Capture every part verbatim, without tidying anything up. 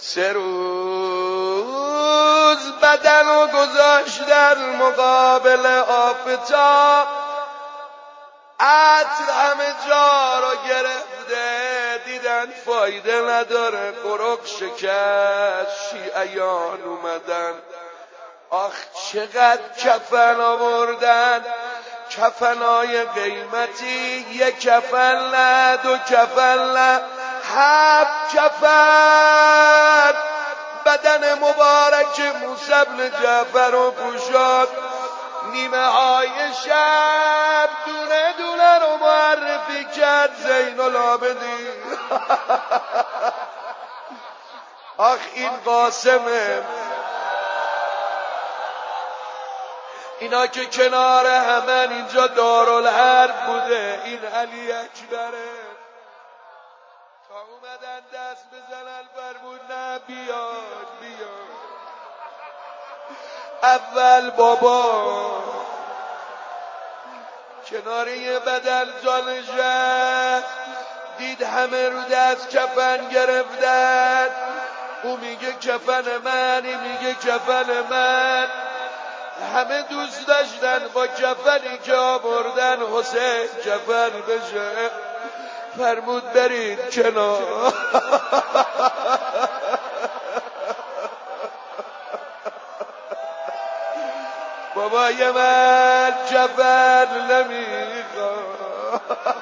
سه روز بدن و گذاشت در مقابل آفتاب، عطر همه جا را گرفته، دیدن فایده نداره، قرق شکست، شیعیان اومدن. آخ چقدر کفن آوردن، کفنای قیمتی، یک کفن نه، دو کفن نه، هفت کفن. بدن مبارک موسی بن جعفر رو پوشاند. نیمه های شب دونه دونه رو معرفی کرد زین العابدین. آخ این قاسمه، اینا که کنار همن، اینجا دارالحرب بوده، این علی اکبره. تا اومدن دست بزنن فرمود نه بیاد بیاد. اول بابا کنار یه بدن جانش رفت، دید همه رو دست کفن گرفتن. او میگه کفن من، این میگه کفن من. همه دوست داشتن با کفنی که آوردن حسین کفن بشه. فرمود برید کنار. بابای من کفن نمیخواد،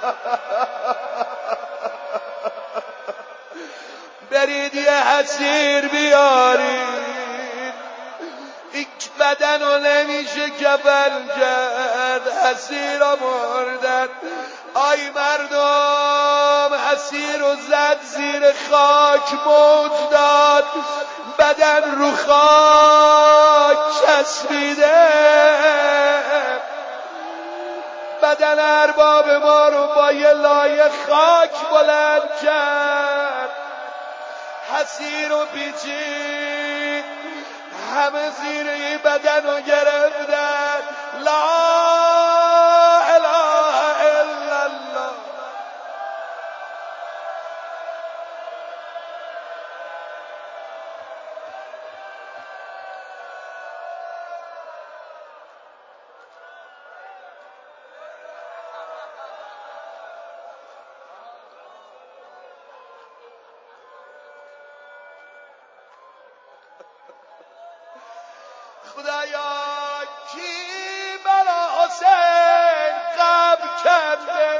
برید یه حسیر بیارید. این بدن رو نمیشه کفن کرد، حسیر رو مردن. آی مردم، حسیر رو زد زیر خاک، موج داد، بدن رو خاک چسبیده. بدن ارباب ما رو با یه لایه خاک بلند کرد، حسیر و پیچید، همه زیر این بدن رو گرفتن. لا اله الا الله. خدایا کی برا حسین قبر کرده؟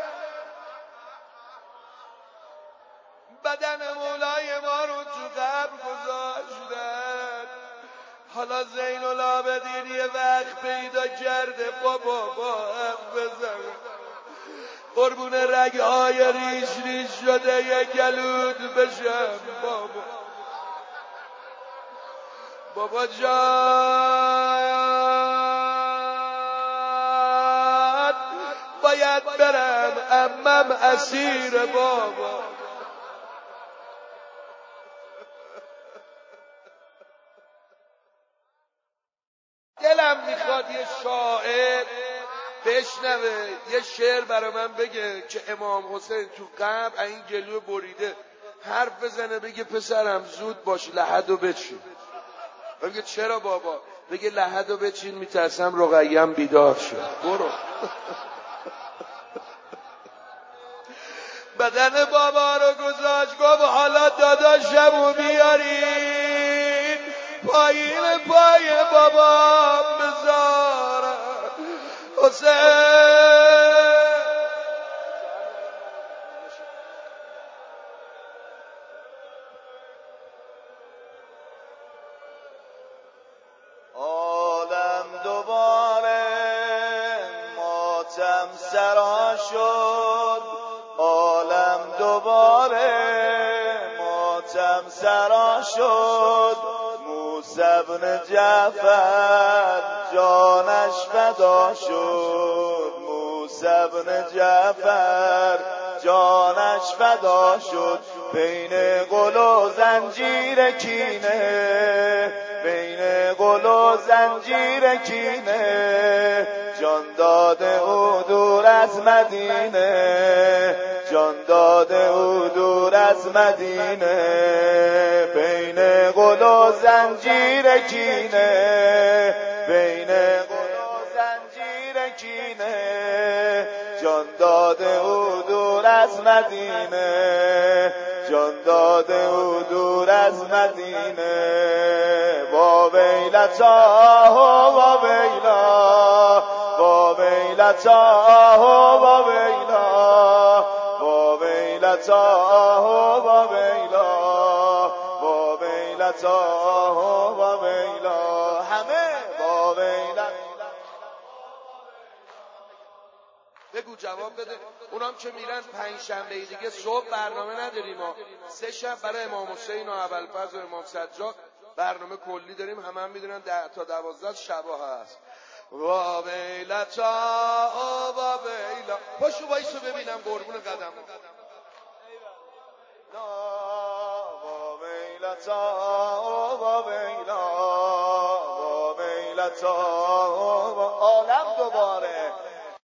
بدن مولای ما رو تو قبر گذاشتن. حالا زین العابدین یه وقت پیدا کرده بابا با هم بزن، قربون رگهای ریش ریش شده یه گلود بشم. بابا بابا جان باید برم، عمم اسیر بابا. دلم میخواد یه شاعر بشنوه یه شعر برای من بگه که امام حسین تو قبر این گلو بریده حرف بزنه، بگه پسرم زود باش لحدو بچین. بگه چرا بابا؟ بگه لحدو بچین میترسم رقیم بیدار شد. برو. بدن بابا رو گذاشت، گفت حالا داداشمو بیارین پایین پای بابا بذارم. حسین عالم دوباره ماتم سرا شد، عالم دوباره ماتم سرا شد. موسی بن جعفر جانش فدا شد، موسی بن جعفر جانش فدا شد. بین قل و زنجیر کینه، بین قل و زنجیر کینه، جان داده او دور از مدینه، جان داده او دور از مدینه، بین قل و زنجیر کینه، بین قل و زنجیر کینه، جان داده او دور از مدینه، جان داده او دور از مدینه. با ویلتاه و ویلا، با ویلتاه و ویلا، با ویلتاه و ویلا، با ویلتاه و ویلا، همه با ویلتاه. بگو جواب بده. اونام که میرن پنج شنبه دیگه صبح برنامه نداریم ما، سه شب برای امام حسین و ابوالفضل و امام سجاد برنامه کلی داریم، همه هم میدونن ده تا دوازده شبا هست. و ویلتا و ویلا، پاشو وایسو ببینم قربون قدم. و ویلتا و ویلا، و ویلتا و عالم دوباره